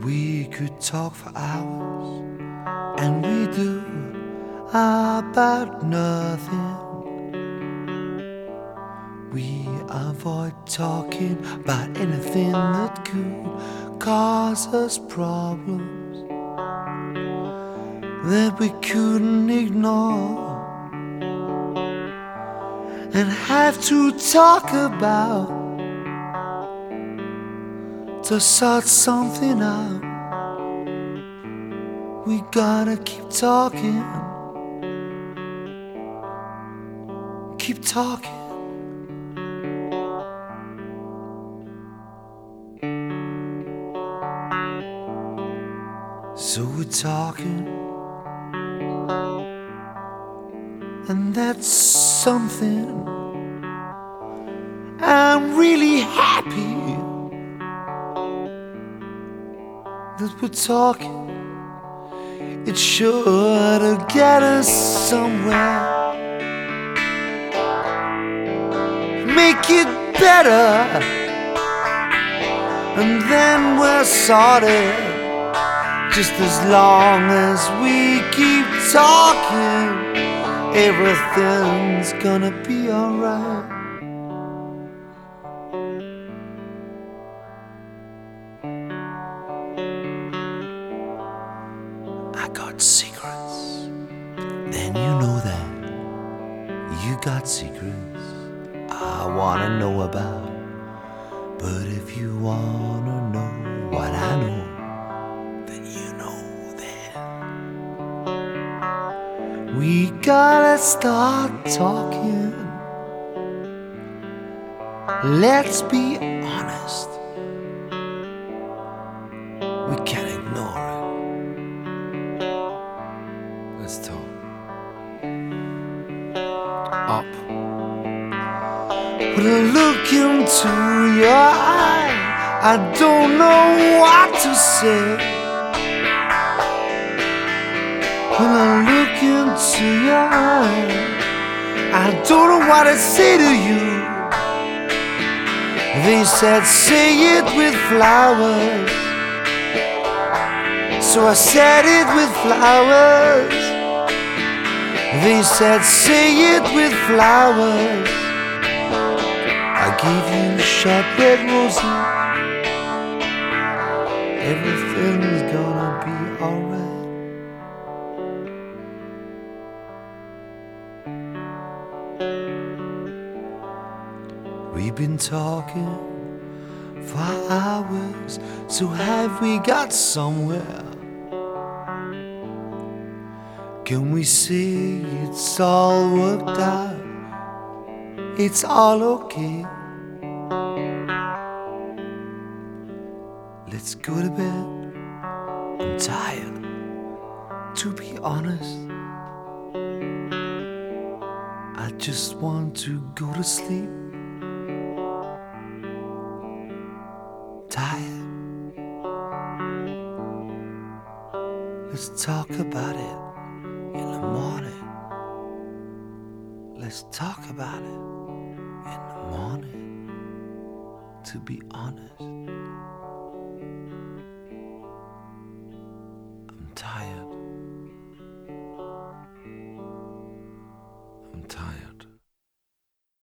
We could talk for hours, and we do, about nothing. We avoid talking about anything that could cause us problems that we couldn't ignore and have to talk about to sort something out. We gotta keep talking, keep talking. So we're talking, and that's something. I'm really happy that we're talking. It's sure to get us somewhere, make it better, and then we're sorted. Just as long as we keep talking, everything's gonna be alright. I got secrets, and you know that. You got secrets I wanna know about. But if you wanna know what I know, then you know that we gotta start talking. Let's be honest, we can't ignore it. Let's talk. Up. When I look into your eye, I don't know what to say. When I look into your eye, I don't know what to say to you. They said say it with flowers, so I said it with flowers. They said say it with flowers. I gave you short red roses. Everything's gonna be alright. We've been talking for hours, so have we got somewhere? Can we say it's all worked out? It's all okay. Let's go to bed. I'm tired, to be honest. I just want to go to sleep. Tired. Let's talk about it in the morning. Let's talk about it in the morning, to be honest.